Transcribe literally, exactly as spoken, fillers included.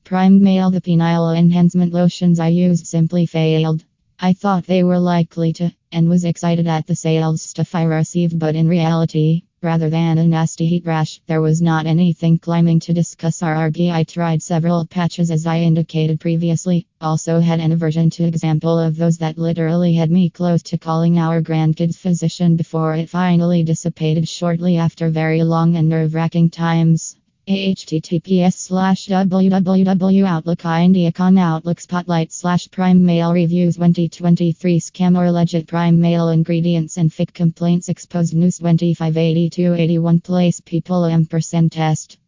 Prime Male. The penile enhancement lotions I used simply failed. I thought they were likely to, and was excited at the sales stuff I received, but in reality, rather than a nasty heat rash, there was not anything climbing to discuss R R G. I tried several patches as I indicated previously, also had an aversion to example of those that literally had me close to calling our grandkids physician before it finally dissipated shortly after very long and nerve-wracking times. https slash www outlook indiacon outlook spotlight slash prime male reviews twenty twenty-three scam or alleged prime male ingredients and fake complaints exposed news twenty-five eighty-two eighty-one place people ampersand test